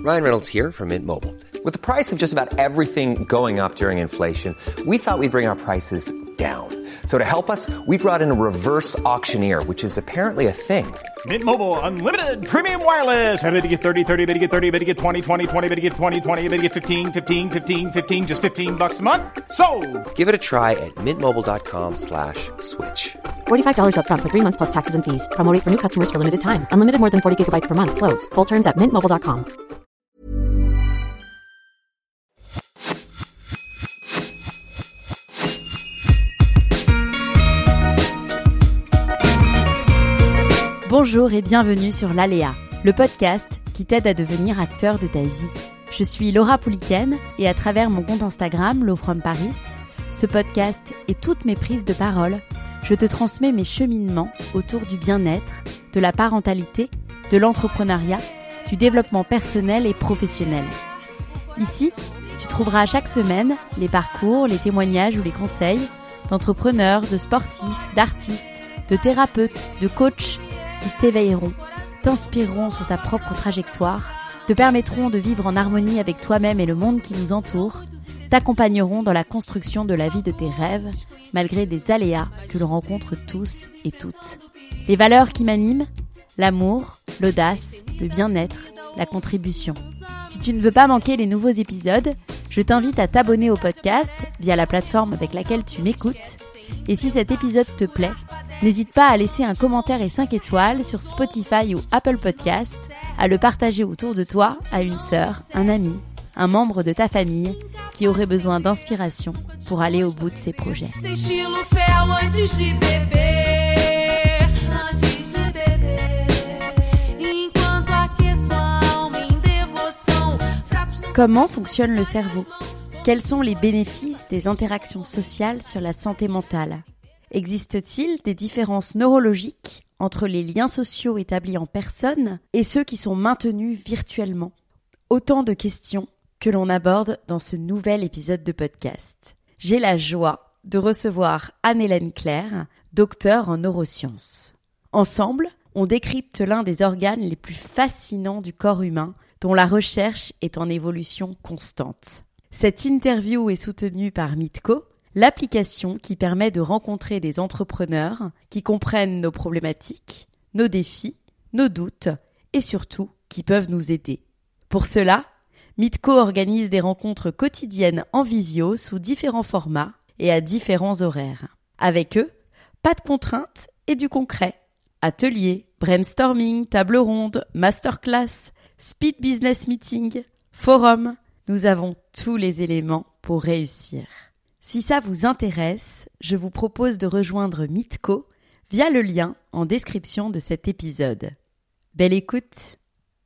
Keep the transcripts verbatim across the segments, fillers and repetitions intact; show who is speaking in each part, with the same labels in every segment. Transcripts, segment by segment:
Speaker 1: Ryan Reynolds here from Mint Mobile. With the price of just about everything going up during inflation, we thought we'd bring our prices down. So to help us, we brought in a reverse auctioneer, which is apparently a thing.
Speaker 2: Mint Mobile Unlimited Premium Wireless. How to get thirty, thirty, how to get thirty, how to get twenty, twenty, twenty, how to get twenty, twenty, how to get fifteen, fifteen, fifteen, fifteen, just fifteen bucks a month? Sold!
Speaker 1: Give it a try at mintmobile.com slash switch.
Speaker 3: forty-five dollars up front for three months plus taxes and fees. Promo rate for new customers for limited time. Unlimited more than forty gigabytes per month. Slows full terms at mint mobile dot com.
Speaker 4: Bonjour et bienvenue sur l'Aléa, le podcast qui t'aide à devenir acteur de ta vie. Je suis Laura Pouliken et à travers mon compte Instagram, Lo From Paris, ce podcast et toutes mes prises de parole, je te transmets mes cheminements autour du bien-être, de la parentalité, de l'entrepreneuriat, du développement personnel et professionnel. Ici, tu trouveras chaque semaine les parcours, les témoignages ou les conseils d'entrepreneurs, de sportifs, d'artistes, de thérapeutes, de coachs qui t'éveilleront, t'inspireront sur ta propre trajectoire, te permettront de vivre en harmonie avec toi-même et le monde qui nous entoure, t'accompagneront dans la construction de la vie de tes rêves, malgré des aléas que l'on rencontre tous et toutes. Les valeurs qui m'animent, l'amour, l'audace, le bien-être, la contribution. Si tu ne veux pas manquer les nouveaux épisodes, je t'invite à t'abonner au podcast via la plateforme avec laquelle tu m'écoutes. Et si cet épisode te plaît, n'hésite pas à laisser un commentaire et cinq étoiles sur Spotify ou Apple Podcasts, à le partager autour de toi à une sœur, un ami, un membre de ta famille qui aurait besoin d'inspiration pour aller au bout de ses projets. Comment fonctionne le cerveau ? Quels sont les bénéfices des interactions sociales sur la santé mentale ? Existe-t-il des différences neurologiques entre les liens sociaux établis en personne et ceux qui sont maintenus virtuellement ? Autant de questions que l'on aborde dans ce nouvel épisode de podcast. J'ai la joie de recevoir Anne-Hélène Claire, docteure en neurosciences. Ensemble, on décrypte l'un des organes les plus fascinants du corps humain, dont la recherche est en évolution constante. Cette interview est soutenue par Mitko, l'application qui permet de rencontrer des entrepreneurs qui comprennent nos problématiques, nos défis, nos doutes et surtout qui peuvent nous aider. Pour cela, Mitko organise des rencontres quotidiennes en visio sous différents formats et à différents horaires. Avec eux, pas de contraintes et du concret. Ateliers, brainstorming, table ronde, masterclass, speed business meeting, forum. Nous avons tous les éléments pour réussir. Si ça vous intéresse, je vous propose de rejoindre Mitko via le lien en description de cet épisode. Belle écoute!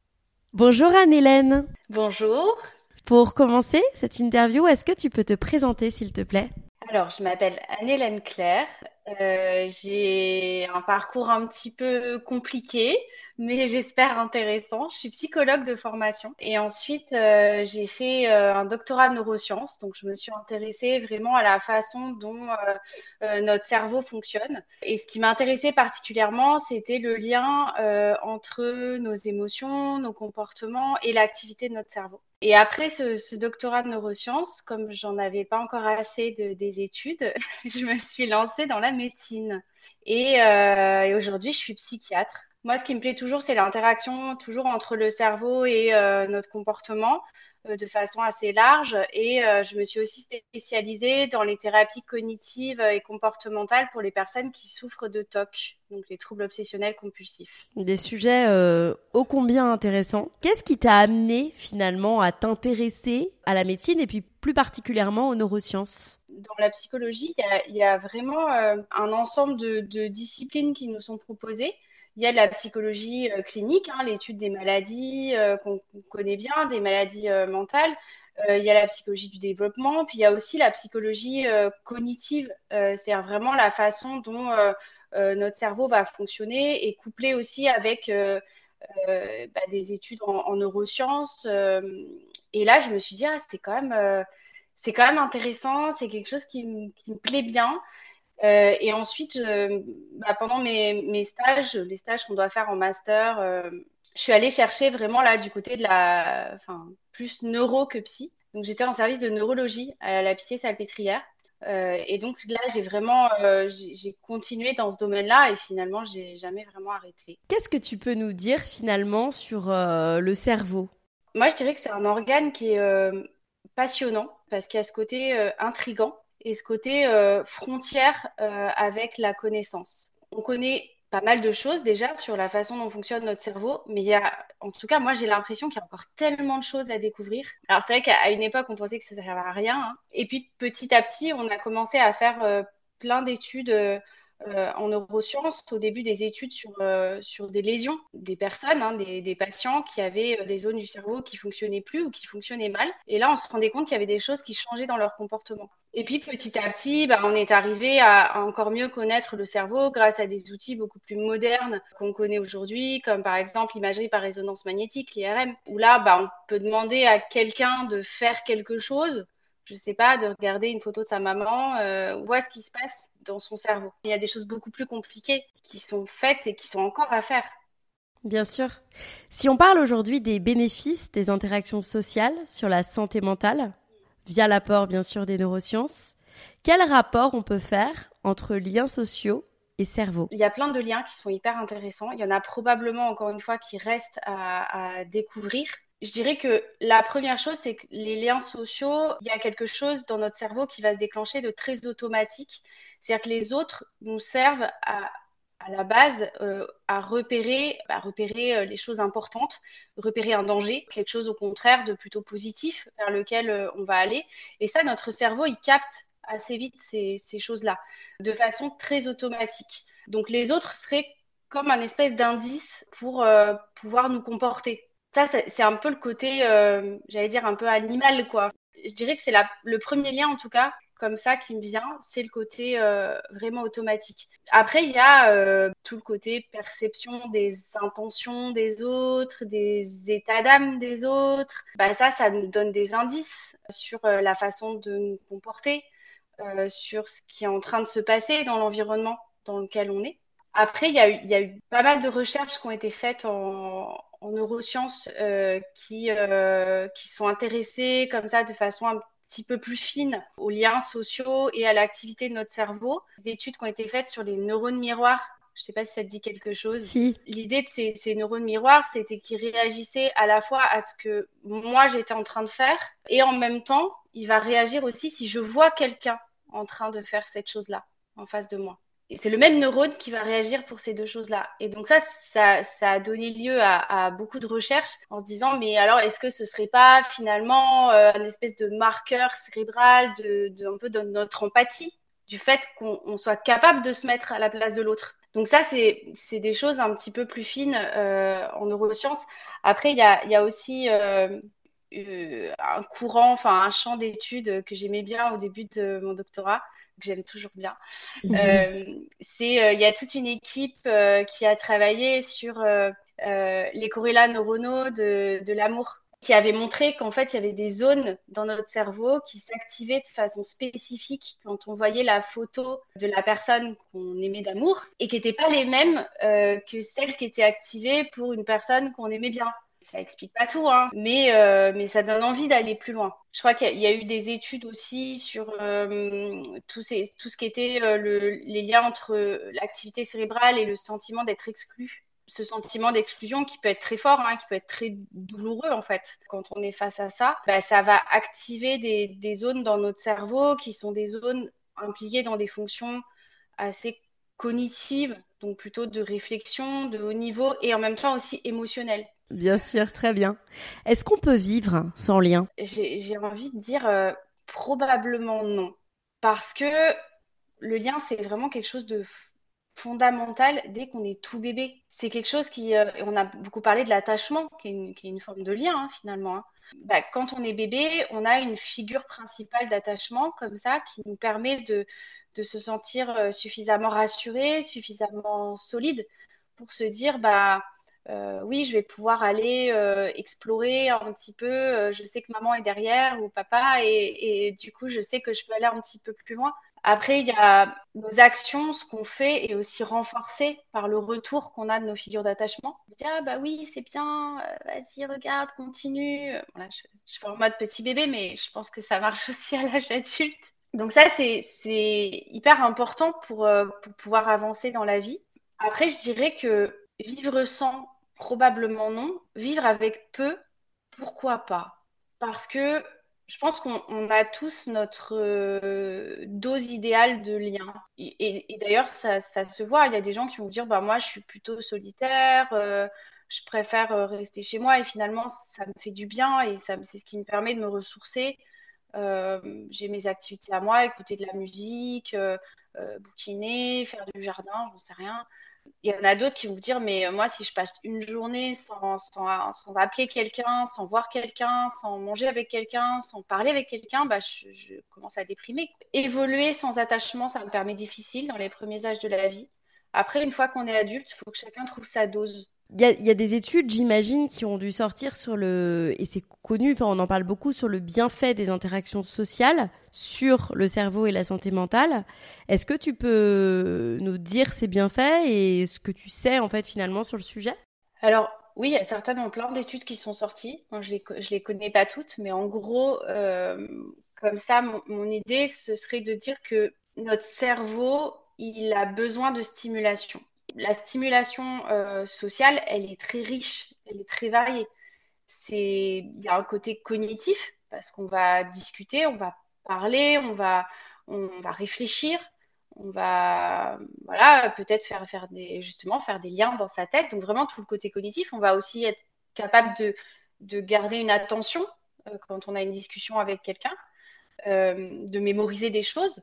Speaker 4: Bonjour Anne-Hélène!
Speaker 5: Bonjour!
Speaker 4: Pour commencer cette interview, est-ce que tu peux te présenter s'il te plaît?
Speaker 5: Alors, je m'appelle Anne-Hélène Claire. Euh, j'ai un parcours un petit peu compliqué, mais j'espère intéressant. Je suis psychologue de formation et ensuite euh, j'ai fait euh, un doctorat de neurosciences. Donc, je me suis intéressée vraiment à la façon dont euh, euh, notre cerveau fonctionne. Et ce qui m'intéressait particulièrement, c'était le lien euh, entre nos émotions, nos comportements et l'activité de notre cerveau. Et après ce, ce doctorat de neurosciences, comme j'en avais pas encore assez de, des études, je me suis lancée dans la médecine. Et, euh, et aujourd'hui, je suis psychiatre. Moi, ce qui me plaît toujours, c'est l'interaction toujours entre le cerveau et euh, notre comportement euh, de façon assez large. Et euh, je me suis aussi spécialisée dans les thérapies cognitives et comportementales pour les personnes qui souffrent de T O C, donc les troubles obsessionnels compulsifs.
Speaker 4: Des sujets euh, ô combien intéressants. Qu'est-ce qui t'a amené finalement à t'intéresser à la médecine et puis plus particulièrement aux neurosciences ?
Speaker 5: Dans la psychologie, il y a, il y a vraiment euh, un ensemble de, de disciplines qui nous sont proposées. Il y a la psychologie euh, clinique, hein, l'étude des maladies euh, qu'on, qu'on connaît bien, des maladies euh, mentales. Euh, il y a la psychologie du développement, puis il y a aussi la psychologie euh, cognitive, euh, c'est-à-dire vraiment la façon dont euh, euh, notre cerveau va fonctionner et couplé aussi avec euh, euh, bah, des études en, en neurosciences. Euh, et là, je me suis dit, ah, c'est quand même, euh, c'est quand même intéressant, c'est quelque chose qui, m- qui me plaît bien. Euh, et ensuite, euh, bah, pendant mes, mes stages, les stages qu'on doit faire en master, euh, Je suis allée chercher vraiment là du côté de la, enfin, plus neuro que psy. Donc j'étais en service de neurologie à la Pitié-Salpêtrière. Euh, et donc là, j'ai vraiment, euh, j'ai, j'ai continué dans ce domaine-là et finalement, j'ai jamais vraiment arrêté.
Speaker 4: Qu'est-ce que tu peux nous dire finalement sur euh, le cerveau?
Speaker 5: Moi, je dirais que c'est un organe qui est euh, passionnant parce qu'il y a ce côté euh, intrigant et ce côté euh, frontière euh, avec la connaissance. On connaît pas mal de choses déjà sur la façon dont fonctionne notre cerveau, mais il y a, en tout cas, moi, j'ai l'impression qu'il y a encore tellement de choses à découvrir. Alors, c'est vrai qu'à une époque, on pensait que ça ne servait à rien, hein. Et puis, petit à petit, on a commencé à faire euh, plein d'études euh, euh, en neurosciences, au début des études sur, euh, sur des lésions des personnes, hein, des, des patients qui avaient euh, des zones du cerveau qui fonctionnaient plus ou qui fonctionnaient mal. Et là, on se rendait compte qu'il y avait des choses qui changeaient dans leur comportement. Et puis petit à petit, bah, on est arrivé à, à encore mieux connaître le cerveau grâce à des outils beaucoup plus modernes qu'on connaît aujourd'hui, comme par exemple l'imagerie par résonance magnétique, l'I R M, où là, bah, on peut demander à quelqu'un de faire quelque chose, je sais pas, de regarder une photo de sa maman, euh, voir ce qui se passe dans son cerveau. Il y a des choses beaucoup plus compliquées qui sont faites et qui sont encore à faire.
Speaker 4: Bien sûr. Si on parle aujourd'hui des bénéfices des interactions sociales sur la santé mentale, via l'apport bien sûr des neurosciences, quel rapport on peut faire entre liens sociaux et cerveau?
Speaker 5: Il y a plein de liens qui sont hyper intéressants. Il y en a probablement, encore une fois, qui restent à, à découvrir. Je dirais que la première chose, c'est que les liens sociaux, il y a quelque chose dans notre cerveau qui va se déclencher de très automatique. C'est-à-dire que les autres nous servent à, à la base euh, à repérer, à repérer euh, les choses importantes, repérer un danger, quelque chose au contraire de plutôt positif vers lequel euh, on va aller. Et ça, notre cerveau, il capte assez vite ces, ces choses-là, de façon très automatique. Donc les autres seraient comme un espèce d'indice pour euh, pouvoir nous comporter. Ça, c'est, c'est un peu le côté, euh, j'allais dire, un peu animal, quoi. Je dirais que c'est la, le premier lien, en tout cas, comme ça, qui me vient, c'est le côté euh, vraiment automatique. Après, il y a euh, tout le côté perception des intentions des autres, des états d'âme des autres. Bah, ça, ça nous donne des indices sur euh, la façon de nous comporter, euh, sur ce qui est en train de se passer dans l'environnement dans lequel on est. Après, il y a eu, il y a eu pas mal de recherches qui ont été faites en, en neurosciences euh, qui, euh, qui sont intéressées comme ça de façon un petit peu plus fine aux liens sociaux et à l'activité de notre cerveau. Des études qui ont été faites sur les neurones miroirs. Je ne sais pas si ça te dit quelque chose.
Speaker 4: Si.
Speaker 5: L'idée de ces, ces neurones miroirs, c'était qu'ils réagissaient à la fois à ce que moi j'étais en train de faire et en même temps, il va réagir aussi si je vois quelqu'un en train de faire cette chose-là en face de moi. Et c'est le même neurone qui va réagir pour ces deux choses-là. Et donc ça, ça, ça a donné lieu à, à beaucoup de recherches en se disant, mais alors, est-ce que ce serait pas finalement euh, un espèce de marqueur cérébral de, de un peu de notre empathie, du fait qu'on on soit capable de se mettre à la place de l'autre. Donc ça, c'est, c'est des choses un petit peu plus fines euh, en neurosciences. Après, il y a, il y a aussi euh, euh, un courant, enfin un champ d'études que j'aimais bien au début de mon doctorat, que j'aime toujours bien. Euh, c'est, euh, il y a toute une équipe euh, qui a travaillé sur euh, euh, les corrélats neuronaux de, de l'amour, qui avait montré qu'en fait, il y avait des zones dans notre cerveau qui s'activaient de façon spécifique quand on voyait la photo de la personne qu'on aimait d'amour et qui n'étaient pas les mêmes euh, que celles qui étaient activées pour une personne qu'on aimait bien. Ça explique pas tout, hein, mais, euh, mais ça donne envie d'aller plus loin. Je crois qu'il y a, il y a eu des études aussi sur euh, tout, ces, tout ce qui était euh, le, les liens entre l'activité cérébrale et le sentiment d'être exclu. Ce sentiment d'exclusion qui peut être très fort, hein, qui peut être très douloureux en fait. Quand on est face à ça, bah, ça va activer des, des zones dans notre cerveau qui sont des zones impliquées dans des fonctions assez cognitives, donc plutôt de réflexion, de haut niveau et en même temps aussi émotionnelles.
Speaker 4: Bien sûr, très bien. Est-ce qu'on peut vivre sans lien?
Speaker 5: J'ai, j'ai envie de dire euh, probablement non. Parce que le lien, c'est vraiment quelque chose de f- fondamental dès qu'on est tout bébé. C'est quelque chose qui... euh, on a beaucoup parlé de l'attachement, qui est une, qui est une forme de lien hein, finalement, hein. Bah, quand on est bébé, on a une figure principale d'attachement comme ça qui nous permet de, de se sentir euh, suffisamment rassuré, suffisamment solide pour se dire... bah euh, oui, je vais pouvoir aller euh, explorer un petit peu. Euh, je sais que maman est derrière ou papa et, et du coup, je sais que je peux aller un petit peu plus loin. Après, il y a nos actions, ce qu'on fait est aussi renforcé par le retour qu'on a de nos figures d'attachement. On dit, ah bah oui, c'est bien, euh, vas-y, regarde, continue. Euh, Voilà, je, je fais en mode petit bébé, mais je pense que ça marche aussi à l'âge adulte. Donc ça, c'est, c'est hyper important pour, euh, pour pouvoir avancer dans la vie. Après, je dirais que vivre sans, probablement non. Vivre avec peu, pourquoi pas? Parce que je pense qu'on on a tous notre euh, dose idéale de lien. Et, et- et d'ailleurs, ça, ça se voit. Il y a des gens qui vont dire, bah moi, je suis plutôt solitaire, euh, je préfère euh, rester chez moi. Et finalement, ça me fait du bien et ça, me- c'est ce qui me permet de me ressourcer. Euh, j'ai mes activités à moi, écouter de la musique, euh, euh, bouquiner, faire du jardin, j'en sais rien. Il y en a d'autres qui vont vous dire, mais euh, moi, si je passe une journée sans, sans, sans appeler quelqu'un, sans voir quelqu'un, sans manger avec quelqu'un, sans parler avec quelqu'un, bah, je, je commence à déprimer. Évoluer sans attachement, ça me permet difficile dans les premiers âges de la vie. Après, une fois qu'on est adulte, il faut que chacun trouve sa dose.
Speaker 4: Il y a, il y a des études, j'imagine, qui ont dû sortir sur le, et c'est connu, enfin on en parle beaucoup, sur le bienfait des interactions sociales sur le cerveau et la santé mentale. Est-ce que tu peux nous dire ces bienfaits et ce que tu sais en fait finalement sur le sujet?
Speaker 5: Alors, oui, il y a certainement plein d'études qui sont sorties. Moi, je les, co- je les connais pas toutes, mais en gros, euh, comme ça, mon, mon idée, ce serait de dire que notre cerveau, il a besoin de stimulation. La stimulation euh, sociale, elle est très riche, elle est très variée. C'est, il y a un côté cognitif parce qu'on va discuter, on va parler, on va, on va réfléchir, on va, voilà, peut-être faire, faire des, justement, faire des liens dans sa tête. Donc vraiment tout le côté cognitif. On va aussi être capable de, de garder une attention euh, quand on a une discussion avec quelqu'un, euh, de mémoriser des choses.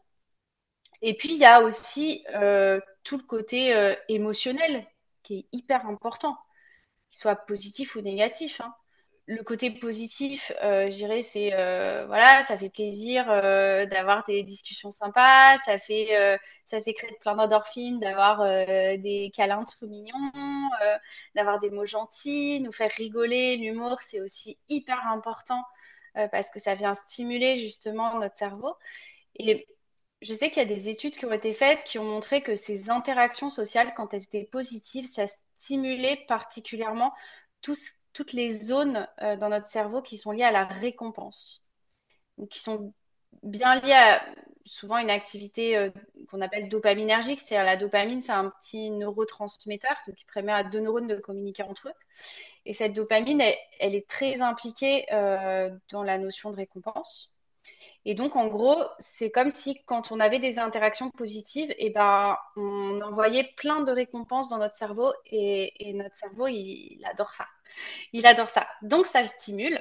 Speaker 5: Et puis il y a aussi euh, tout le côté euh, émotionnel qui est hyper important, qu'il soit positif ou négatif, hein. Le côté positif, euh, je dirais, c'est euh, voilà, ça fait plaisir euh, d'avoir des discussions sympas, ça fait, euh, ça sécrète plein d'endorphines, d'avoir euh, des câlins tout mignons, euh, d'avoir des mots gentils, nous faire rigoler. L'humour, c'est aussi hyper important euh, parce que ça vient stimuler justement notre cerveau. Et je sais qu'il y a des études qui ont été faites qui ont montré que ces interactions sociales, quand elles étaient positives, ça stimulait particulièrement tous- toutes les zones euh, dans notre cerveau qui sont liées à la récompense, donc qui sont bien liées à souvent une activité euh, qu'on appelle dopaminergique, c'est-à-dire la dopamine, c'est un petit neurotransmetteur donc, qui permet à deux neurones de communiquer entre eux. Et cette dopamine, elle, elle est très impliquée euh, dans la notion de récompense. Et donc, en gros, c'est comme si quand on avait des interactions positives, et ben, on envoyait plein de récompenses dans notre cerveau et, et notre cerveau, il, il adore ça. Il adore ça. Donc, ça le stimule.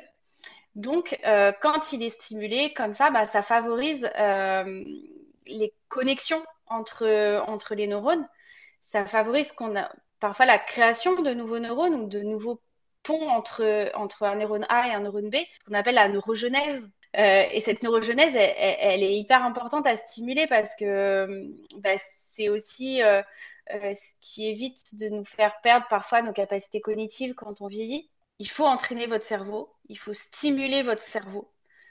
Speaker 5: Donc, euh, quand il est stimulé comme ça, bah, ça favorise euh, les connexions entre, entre les neurones. Ça favorise qu'on a parfois la création de nouveaux neurones ou de nouveaux ponts entre, entre un neurone A et un neurone B, ce qu'on appelle la neurogenèse. Euh, et cette neurogenèse, elle, elle, elle, est hyper importante à stimuler parce que bah, c'est aussi euh, euh, ce qui évite de nous faire perdre parfois nos capacités cognitives quand on vieillit. Il faut entraîner votre cerveau, il faut stimuler votre cerveau.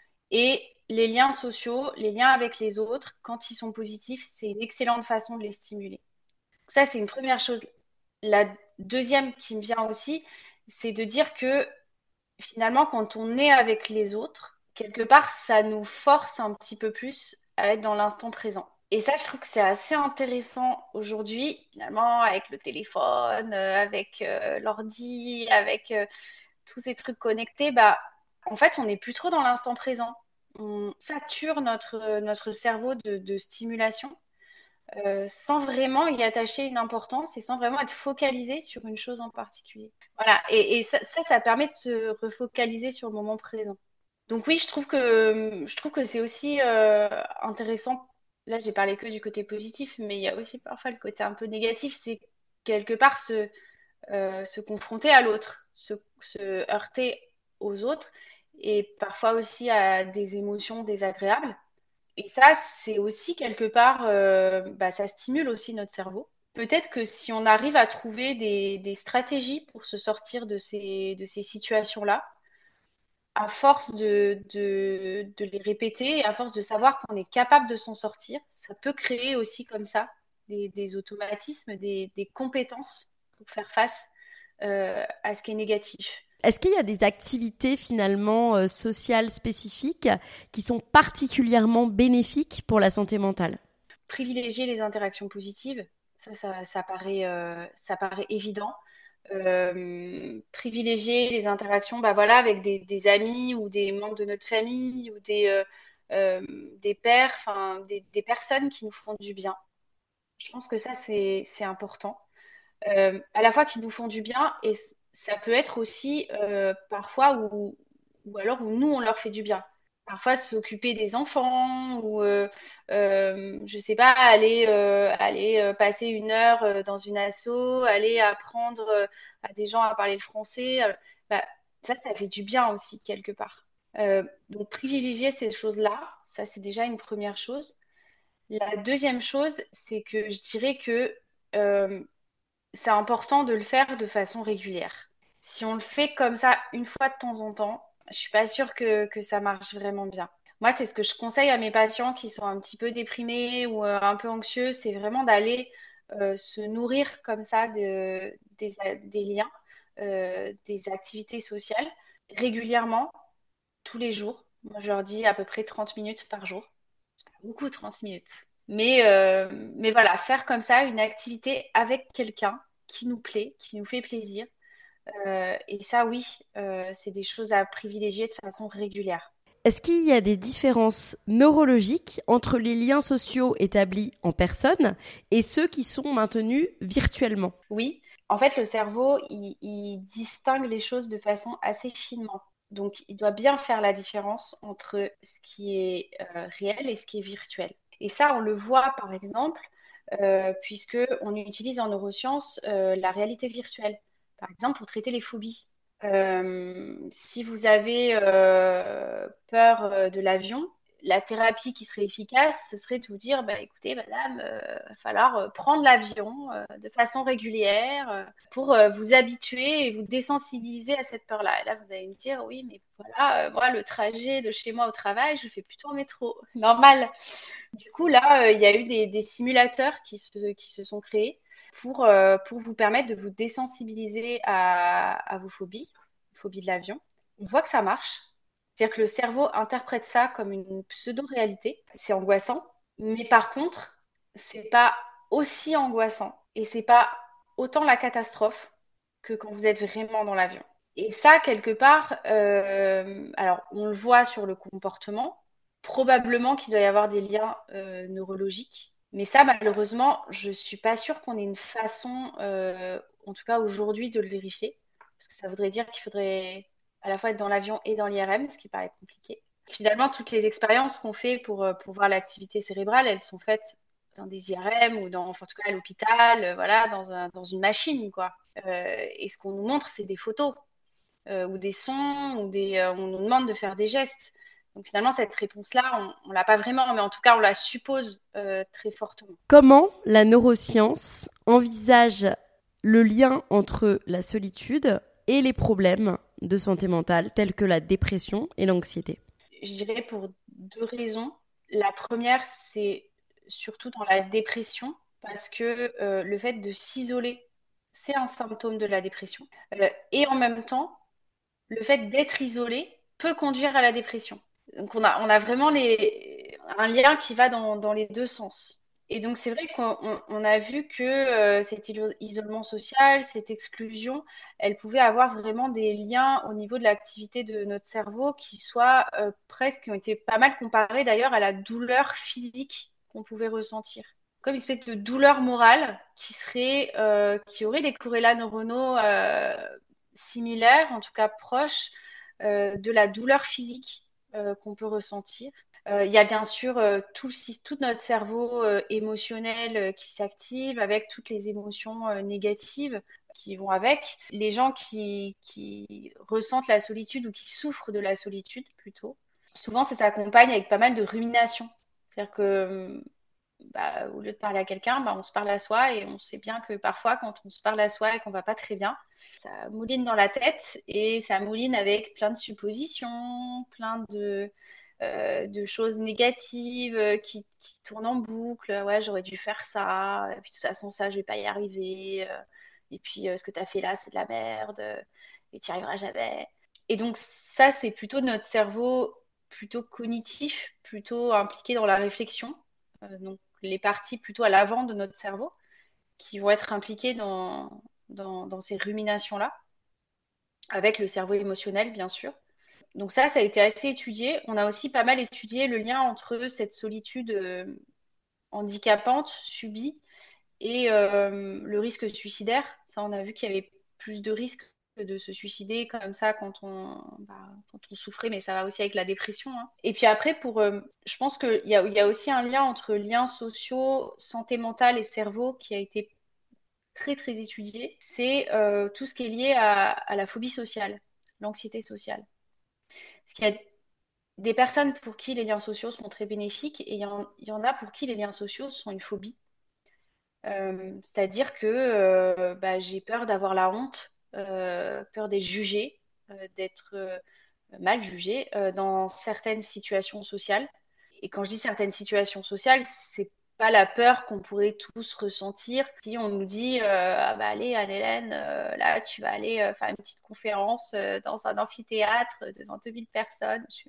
Speaker 5: Et les liens sociaux, les liens avec les autres, quand ils sont positifs, c'est une excellente façon de les stimuler. Ça, c'est une première chose. La deuxième qui me vient aussi, c'est de dire que finalement, quand on est avec les autres, quelque part, ça nous force un petit peu plus à être dans l'instant présent. Et ça, je trouve que c'est assez intéressant aujourd'hui, finalement, avec le téléphone, euh, avec euh, l'ordi, avec euh, tous ces trucs connectés, bah, en fait, on n'est plus trop dans l'instant présent. On sature notre, notre cerveau de, de stimulation euh, sans vraiment y attacher une importance et sans vraiment être focalisé sur une chose en particulier. Voilà, et, et ça, ça, ça permet de se refocaliser sur le moment présent. Donc oui, je trouve que je trouve que c'est aussi euh, intéressant. Là, j'ai parlé que du côté positif, mais il y a aussi parfois le côté un peu négatif, c'est quelque part se, euh, se confronter à l'autre, se, se heurter aux autres et parfois aussi à des émotions désagréables. Et ça, c'est aussi quelque part, euh, bah, ça stimule aussi notre cerveau. Peut-être que si on arrive à trouver des, des stratégies pour se sortir de ces, de ces situations-là, à force de, de, de les répéter et à force de savoir qu'on est capable de s'en sortir, ça peut créer aussi comme ça des, des automatismes, des, des compétences pour faire face euh, à ce qui est négatif.
Speaker 4: Est-ce qu'il y a des activités finalement euh, sociales spécifiques qui sont particulièrement bénéfiques pour la santé mentale?
Speaker 5: Privilégier les interactions positives, ça, ça, ça paraît, euh, ça paraît évident. Euh, privilégier les interactions bah voilà, avec des, des amis ou des membres de notre famille ou des, euh, euh, des pères, enfin des, des personnes qui nous font du bien. Je pense que ça, c'est, c'est important. Euh, à la fois qui nous font du bien et ça peut être aussi euh, parfois où, ou alors où nous, on leur fait du bien. Parfois, s'occuper des enfants ou, euh, euh, je sais pas, aller, euh, aller euh, passer une heure euh, dans une asso, aller apprendre euh, à des gens à parler le français. euh, bah, ça, ça fait du bien aussi, quelque part. Euh, donc, privilégier ces choses-là, ça, c'est déjà une première chose. La deuxième chose, c'est que je dirais que euh, c'est important de le faire de façon régulière. Si on le fait comme ça une fois de temps en temps, je suis pas sûre que, que ça marche vraiment bien. Moi, c'est ce que je conseille à mes patients qui sont un petit peu déprimés ou euh, un peu anxieux, c'est vraiment d'aller euh, se nourrir comme ça de, des, des liens, euh, des activités sociales régulièrement, tous les jours. Moi, je leur dis à peu près trente minutes par jour. C'est pas beaucoup, trente minutes. Mais, euh, mais voilà, faire comme ça une activité avec quelqu'un qui nous plaît, qui nous fait plaisir. Euh, et ça, oui, euh, c'est des choses à privilégier de façon régulière.
Speaker 4: Est-ce qu'il y a des différences neurologiques entre les liens sociaux établis en personne et ceux qui sont maintenus virtuellement?
Speaker 5: Oui, en fait, le cerveau, il, il distingue les choses de façon assez finement. Donc, il doit bien faire la différence entre ce qui est euh, réel et ce qui est virtuel. Et ça, on le voit, par exemple, euh, puisque on utilise en neurosciences euh, la réalité virtuelle, par exemple, pour traiter les phobies. Euh, si vous avez euh, peur euh, de l'avion, la thérapie qui serait efficace, ce serait de vous dire, bah, écoutez, madame, il euh, va falloir euh, prendre l'avion euh, de façon régulière euh, pour euh, vous habituer et vous désensibiliser à cette peur-là. Et là, vous allez me dire, oui, mais voilà, euh, moi, le trajet de chez moi au travail, je le fais plutôt en métro. Normal. Du coup, là, euh, il y a eu des, des simulateurs qui se, qui se sont créés pour, euh, pour vous permettre de vous désensibiliser à, à vos phobies, phobie de l'avion. On voit que ça marche. C'est-à-dire que le cerveau interprète ça comme une pseudo-réalité. C'est angoissant, mais par contre, c'est pas aussi angoissant et c'est pas autant la catastrophe que quand vous êtes vraiment dans l'avion. Et ça, quelque part, euh, alors on le voit sur le comportement, probablement qu'il doit y avoir des liens euh, neurologiques. Mais ça, malheureusement, je suis pas sûre qu'on ait une façon, euh, en tout cas aujourd'hui, de le vérifier. Parce que ça voudrait dire qu'il faudrait à la fois être dans l'avion et dans l'I R M, ce qui paraît compliqué. Finalement, toutes les expériences qu'on fait pour, euh, pour voir l'activité cérébrale, elles sont faites dans des I R M ou dans, enfin, en tout cas à l'hôpital, euh, voilà, dans, un, dans une machine, quoi. Euh, et ce qu'on nous montre, c'est des photos euh, ou des sons, ou des, euh, on nous demande de faire des gestes. Donc finalement, cette réponse-là, on ne l'a pas vraiment, mais en tout cas, on la suppose euh, très fortement.
Speaker 4: Comment la neuroscience envisage le lien entre la solitude et les problèmes de santé mentale tels que la dépression et l'anxiété?
Speaker 5: Je dirais pour deux raisons. La première, c'est surtout dans la dépression, parce que euh, le fait de s'isoler, c'est un symptôme de la dépression. Euh, et en même temps, le fait d'être isolé peut conduire à la dépression. Donc on a, on a vraiment les, un lien qui va dans, dans les deux sens. Et donc c'est vrai qu'on on- on a vu que euh, cet ilo- isolement social, cette exclusion, elle pouvait avoir vraiment des liens au niveau de l'activité de notre cerveau qui soient euh, presque, qui ont été pas mal comparés d'ailleurs à la douleur physique qu'on pouvait ressentir. Comme une espèce de douleur morale qui serait, euh, qui aurait des corrélats neuronaux euh, similaires, en tout cas proches, euh, de la douleur physique euh, qu'on peut ressentir. Euh, Il y a bien sûr euh, tout, le syst- tout notre cerveau euh, émotionnel euh, qui s'active avec toutes les émotions euh, négatives qui vont avec. Les gens qui, qui ressentent la solitude ou qui souffrent de la solitude plutôt, souvent ça s'accompagne avec pas mal de rumination. C'est-à-dire que bah, au lieu de parler à quelqu'un, bah, on se parle à soi et on sait bien que parfois, quand on se parle à soi et qu'on va pas très bien, ça mouline dans la tête et ça mouline avec plein de suppositions, plein de, euh, de choses négatives euh, qui, qui tournent en boucle. Ouais, j'aurais dû faire ça. Et puis, de toute façon, ça, je vais pas y arriver. euh, Et puis, euh, ce que tu as fait là, c'est de la merde. euh, Et tu n'y arriveras jamais. Et donc, ça, c'est plutôt notre cerveau plutôt cognitif, plutôt impliqué dans la réflexion. Euh, donc, les parties plutôt à l'avant de notre cerveau qui vont être impliquées dans, dans, dans ces ruminations-là, avec le cerveau émotionnel, bien sûr. Donc ça, ça a été assez étudié. On a aussi pas mal étudié le lien entre cette solitude euh, handicapante subie et euh, le risque suicidaire. Ça, on a vu qu'il y avait plus de risques de se suicider comme ça quand on, bah, quand on souffrait, mais ça va aussi avec la dépression. Hein. Et puis après, pour, euh, je pense qu'il y a, il y a aussi un lien entre liens sociaux, santé mentale et cerveau qui a été très très étudié. C'est euh, tout ce qui est lié à, à la phobie sociale, l'anxiété sociale. Parce qu'il y a des personnes pour qui les liens sociaux sont très bénéfiques et il y en, il y en a pour qui les liens sociaux sont une phobie. Euh, c'est-à-dire que euh, bah, j'ai peur d'avoir la honte, euh, peur d'être jugée, euh, d'être euh, mal jugée euh, dans certaines situations sociales. Et quand je dis certaines situations sociales, c'est pas la peur qu'on pourrait tous ressentir si on nous dit euh, ah bah allez Anne-Hélène, euh, là tu vas aller euh, faire une petite conférence euh, dans un amphithéâtre devant deux mille personnes. Je suis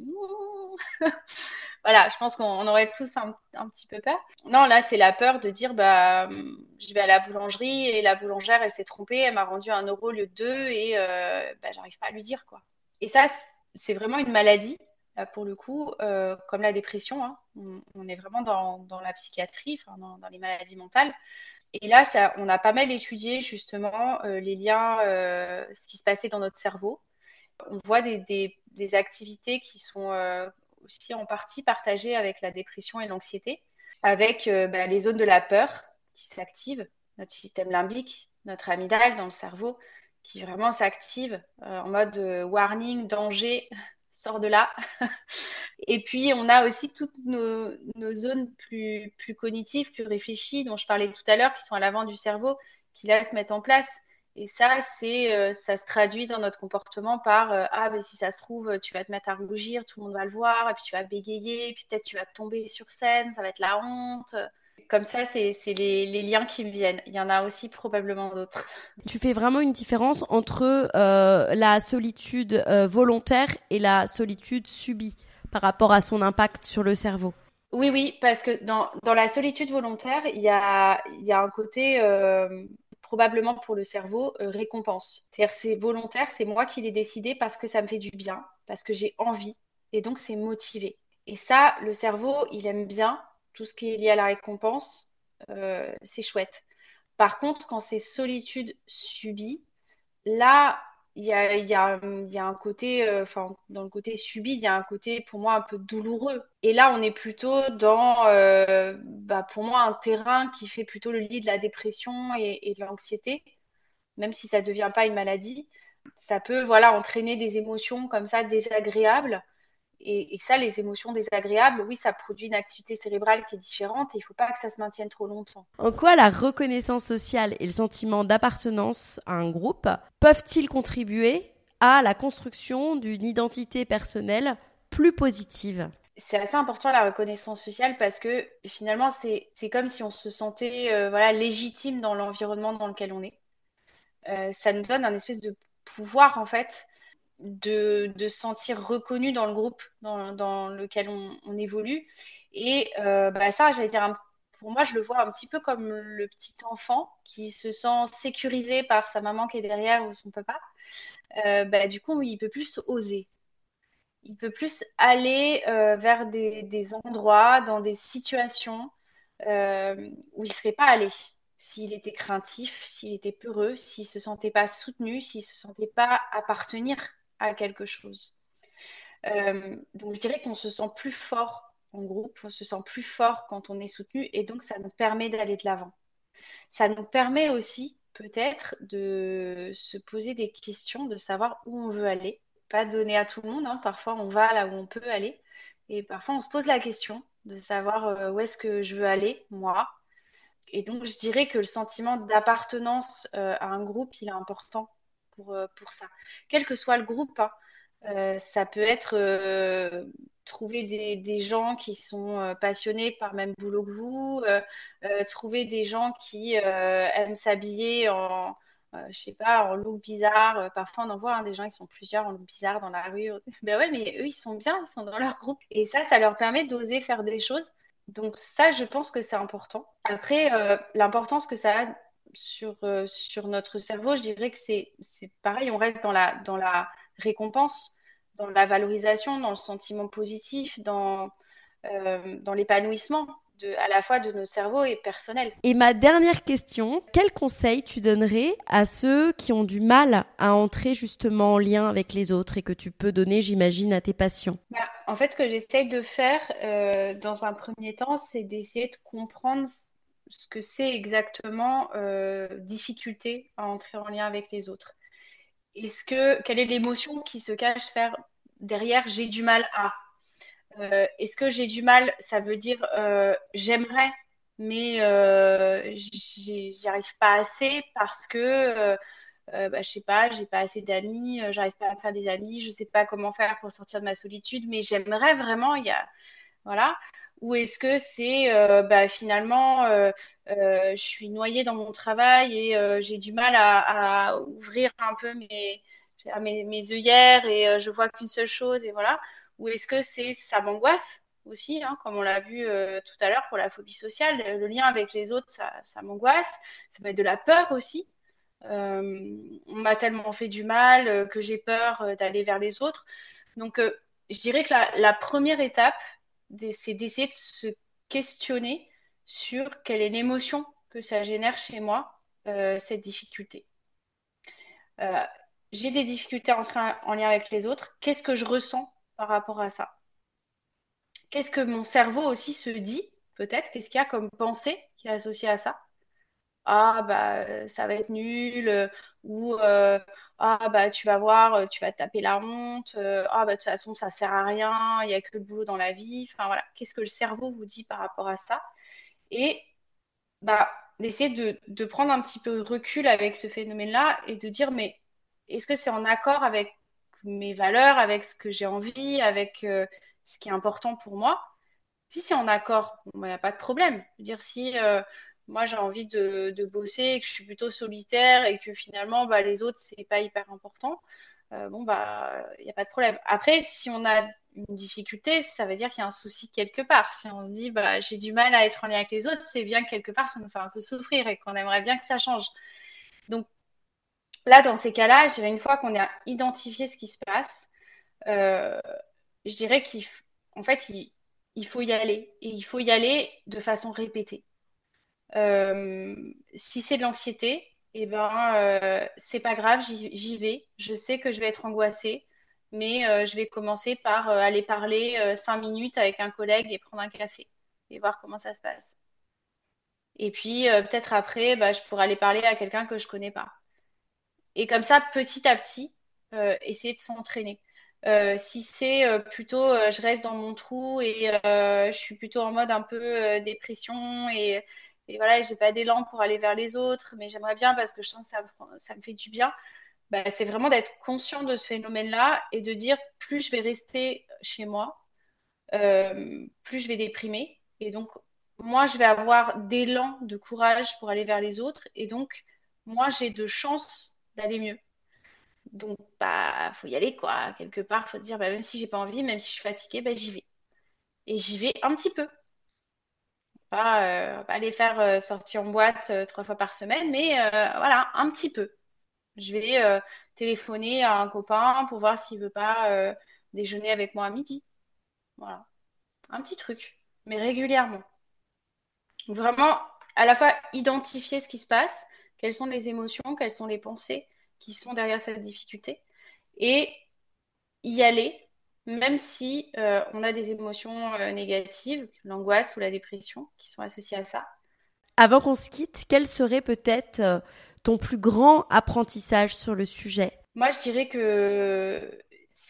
Speaker 5: voilà, je pense qu'on aurait tous un, un petit peu peur. Non, là, c'est la peur de dire, bah, je vais à la boulangerie et la boulangère, elle s'est trompée, elle m'a rendu un euro au lieu de deux et euh, bah, j'arrive pas à lui dire, quoi. Et ça, c'est vraiment une maladie, là, pour le coup, euh, comme la dépression. Hein. On, on est vraiment dans, dans la psychiatrie, enfin, dans, dans les maladies mentales. Et là, ça, on a pas mal étudié justement euh, les liens, euh, ce qui se passait dans notre cerveau. On voit des, des, des activités qui sont euh, aussi en partie partagées avec la dépression et l'anxiété, avec euh, bah, les zones de la peur qui s'activent, notre système limbique, notre amygdale dans le cerveau, qui vraiment s'active euh, en mode euh, warning, danger, sors de là. Et puis, on a aussi toutes nos, nos zones plus, plus cognitives, plus réfléchies, dont je parlais tout à l'heure, qui sont à l'avant du cerveau, qui là se mettent en place. Et ça, c'est, euh, ça se traduit dans notre comportement par euh, ah, ben, si ça se trouve, tu vas te mettre à rougir, tout le monde va le voir, et puis tu vas bégayer, et puis peut-être tu vas tomber sur scène, ça va être la honte. Comme ça, c'est, c'est les, les liens qui me viennent. Il y en a aussi probablement d'autres.
Speaker 4: Tu fais vraiment une différence entre euh, la solitude euh, volontaire et la solitude subie par rapport à son impact sur le cerveau.
Speaker 5: Oui, oui, parce que dans, dans la solitude volontaire, il y a, il y a un côté, euh, probablement pour le cerveau, euh, récompense. C'est-à-dire c'est volontaire, c'est moi qui l'ai décidé parce que ça me fait du bien, parce que j'ai envie, et donc c'est motivé. Et ça, le cerveau, il aime bien tout ce qui est lié à la récompense, euh, c'est chouette. Par contre, quand c'est solitude subie, là, il y a, il y a, il y a un côté, euh, enfin, dans le côté subi, il y a un côté pour moi un peu douloureux. Et là, on est plutôt dans, euh, bah, pour moi, un terrain qui fait plutôt le lit de la dépression et, et de l'anxiété, même si ça ne devient pas une maladie. Ça peut, voilà, entraîner des émotions comme ça désagréables. Et, et ça, les émotions désagréables, oui, ça produit une activité cérébrale qui est différente et il ne faut pas que ça se maintienne trop longtemps.
Speaker 4: En quoi la reconnaissance sociale et le sentiment d'appartenance à un groupe peuvent-ils contribuer à la construction d'une identité personnelle plus positive ?
Speaker 5: C'est assez important la reconnaissance sociale parce que finalement, c'est, c'est comme si on se sentait euh, voilà, légitime dans l'environnement dans lequel on est. Euh, ça nous donne un espèce de pouvoir, en fait, de, de se sentir reconnu dans le groupe dans, dans lequel on, on évolue. Et euh, bah ça, j'allais dire, un- pour moi, je le vois un petit peu comme le petit enfant qui se sent sécurisé par sa maman qui est derrière ou son papa. Euh, bah, du coup, il peut plus oser. Il peut plus aller euh, vers des, des endroits, dans des situations euh, où il ne serait pas allé. S'il était craintif, s'il était peureux, s'il ne se sentait pas soutenu, s'il ne se sentait pas appartenir à quelque chose. Euh, donc je dirais qu'on se sent plus fort en groupe, on se sent plus fort quand on est soutenu et donc ça nous permet d'aller de l'avant. Ça nous permet aussi peut-être de se poser des questions, de savoir où on veut aller. Pas donner à tout le monde, hein. Parfois on va là où on peut aller, Et parfois, on se pose la question de savoir euh, où est-ce que je veux aller, moi. Et donc, je dirais que le sentiment d'appartenance euh, à un groupe, il est important pour, euh, pour ça. Quel que soit le groupe, hein. Euh, ça peut être euh, trouver des, des gens qui sont euh, passionnés par le même boulot que vous, euh, euh, trouver des gens qui euh, aiment s'habiller en, euh, je sais pas, en look bizarre. Euh, Parfois, on en voit hein, des gens qui sont plusieurs en look bizarre dans la rue. Ben ouais, mais eux, ils sont bien, ils sont dans leur groupe. Et ça, ça leur permet d'oser faire des choses. Donc ça, je pense que c'est important. Après, euh, l'importance que ça a sur, euh, sur notre cerveau, je dirais que c'est, c'est pareil, on reste dans la, dans la récompense, dans la valorisation, dans le sentiment positif, dans, euh, dans l'épanouissement de, à la fois de notre cerveau et personnel.
Speaker 4: Et ma dernière question, quel conseil tu donnerais à ceux qui ont du mal à entrer justement en lien avec les autres et que tu peux donner, j'imagine, à tes patients?
Speaker 5: Bah, en fait, ce que j'essaye de faire euh, dans un premier temps, c'est d'essayer de comprendre ce que c'est exactement euh, difficulté à entrer en lien avec les autres. Est-ce que, quelle est l'émotion qui se cache faire derrière j'ai du mal à Euh, Est-ce que j'ai du mal, ça veut dire euh, j'aimerais, mais euh, j'y j'y arrive pas assez parce que euh, euh, bah, je sais pas, j'ai pas assez d'amis, euh, j'arrive pas à me faire des amis, je sais pas comment faire pour sortir de ma solitude, mais j'aimerais vraiment, il y a voilà. Ou est-ce que c'est euh, bah, finalement euh, euh, je suis noyée dans mon travail et euh, j'ai du mal à, à ouvrir un peu mes, mes, mes œillères et euh, je vois qu'une seule chose et voilà. Ou est-ce que c'est ça m'angoisse aussi, hein, comme on l'a vu euh, tout à l'heure pour la phobie sociale, le, le lien avec les autres, ça, ça m'angoisse. Ça peut être de la peur aussi. Euh, on m'a tellement fait du mal euh, que j'ai peur euh, d'aller vers les autres. Donc, euh, je dirais que la, la première étape, c'est d'essayer de se questionner sur quelle est l'émotion que ça génère chez moi, euh, cette difficulté. Euh, j'ai des difficultés à entrer en lien avec les autres. Qu'est-ce que je ressens par rapport à ça? Qu'est-ce que mon cerveau aussi se dit, peut-être? Qu'est-ce qu'il y a comme pensée qui est associée à ça? Ah bah euh, ça va être nul euh, ou euh, ah bah tu vas voir euh, tu vas te taper la honte euh, ah bah de toute façon ça sert à rien il y a que le boulot dans la vie enfin voilà qu'est-ce que le cerveau vous dit par rapport à ça et bah d'essayer de, de prendre un petit peu de recul avec ce phénomène-là et de dire mais est-ce que c'est en accord avec mes valeurs avec ce que j'ai envie avec euh, ce qui est important pour moi si c'est en accord, il n'y a pas de problème. Je veux dire, si euh, moi j'ai envie de, de bosser et que je suis plutôt solitaire et que finalement bah, les autres, c'est pas hyper important, euh, bon, bah, il n'y a pas de problème. Après, si on a une difficulté, ça veut dire qu'il y a un souci quelque part. Si on se dit, bah, j'ai du mal à être en lien avec les autres, c'est bien que quelque part, ça nous fait un peu souffrir et qu'on aimerait bien que ça change. Donc là, dans ces cas-là, je dirais une fois qu'on a identifié ce qui se passe, euh, je dirais qu'en fait, il, il faut y aller. Et il faut y aller de façon répétée. Euh, si c'est de l'anxiété, eh ben, euh, c'est pas grave, j'y, j'y vais. Je sais que je vais être angoissée, mais euh, je vais commencer par euh, aller parler euh, cinq minutes avec un collègue et prendre un café et voir comment ça se passe. Et puis, euh, peut-être après, bah, je pourrais aller parler à quelqu'un que je connais pas. Et comme ça, petit à petit, euh, essayer de s'entraîner. Euh, si c'est euh, plutôt euh, je reste dans mon trou et euh, je suis plutôt en mode un peu euh, dépression et, et voilà, j'ai pas d'élan pour aller vers les autres, mais j'aimerais bien parce que je sens que ça me, ça me fait du bien. Bah, c'est vraiment d'être conscient de ce phénomène-là et de dire plus je vais rester chez moi, euh, plus je vais déprimer. Et donc, moi, je vais avoir d'élan, de courage pour aller vers les autres. Et donc, moi, j'ai de chances d'aller mieux. Donc, bah, faut y aller, quoi. Quelque part, faut se dire, bah, même si j'ai pas envie, même si je suis fatiguée, bah, j'y vais. Et j'y vais un petit peu. Pas, euh, pas aller faire euh, sortir en boîte euh, trois fois par semaine, mais euh, voilà, un petit peu. Je vais euh, téléphoner à un copain pour voir s'il veut pas euh, déjeuner avec moi à midi. Voilà, un petit truc, mais régulièrement. Donc, vraiment, à la fois identifier ce qui se passe, quelles sont les émotions, quelles sont les pensées qui sont derrière cette difficulté, et y aller, même si euh, on a des émotions euh, négatives, l'angoisse ou la dépression, qui sont associées à ça.
Speaker 4: Avant qu'on se quitte, quel serait peut-être euh, ton plus grand apprentissage sur le sujet?
Speaker 5: Moi, je dirais que ce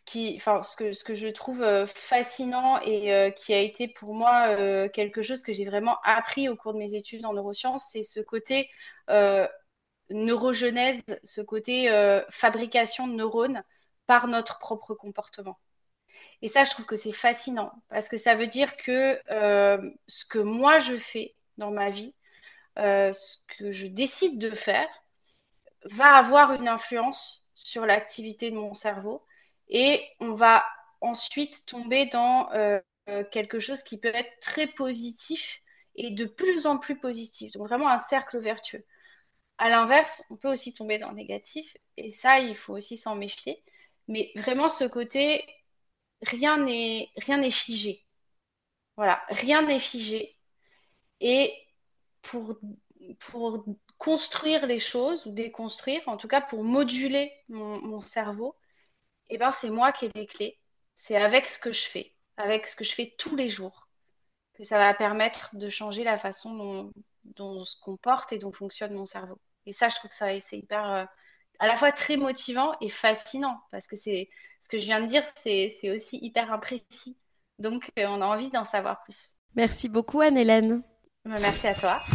Speaker 5: qui, enfin, ce que, ce que je trouve euh, fascinant et euh, qui a été pour moi euh, quelque chose que j'ai vraiment appris au cours de mes études en neurosciences, c'est ce côté euh, neurogenèse, ce côté euh, fabrication de neurones par notre propre comportement. Et ça, je trouve que c'est fascinant parce que ça veut dire que euh, ce que moi je fais dans ma vie, euh, ce que je décide de faire, va avoir une influence sur l'activité de mon cerveau et on va ensuite tomber dans euh, quelque chose qui peut être très positif et de plus en plus positif. Donc vraiment un cercle vertueux. À l'inverse, on peut aussi tomber dans le négatif et ça, il faut aussi s'en méfier. Mais vraiment ce côté, rien n'est rien n'est figé. Voilà, rien n'est figé. Et pour, pour construire les choses ou déconstruire, en tout cas pour moduler mon, mon cerveau, eh ben, c'est moi qui ai les clés. C'est avec ce que je fais, avec ce que je fais tous les jours, que ça va permettre de changer la façon dont, dont se comporte et dont fonctionne mon cerveau. Et ça, je trouve que ça, c'est hyper, euh, à la fois très motivant et fascinant, parce que c'est ce que je viens de dire, c'est, c'est aussi hyper imprécis. Donc, euh, on a envie d'en savoir plus.
Speaker 4: Merci beaucoup, Anne-Hélène.
Speaker 5: Merci à toi.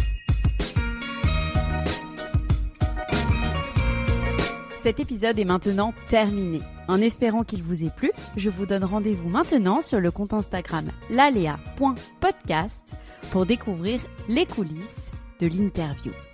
Speaker 4: Cet épisode est maintenant terminé. En espérant qu'il vous ait plu, je vous donne rendez-vous maintenant sur le compte Instagram lalea point podcast pour découvrir les coulisses de l'interview.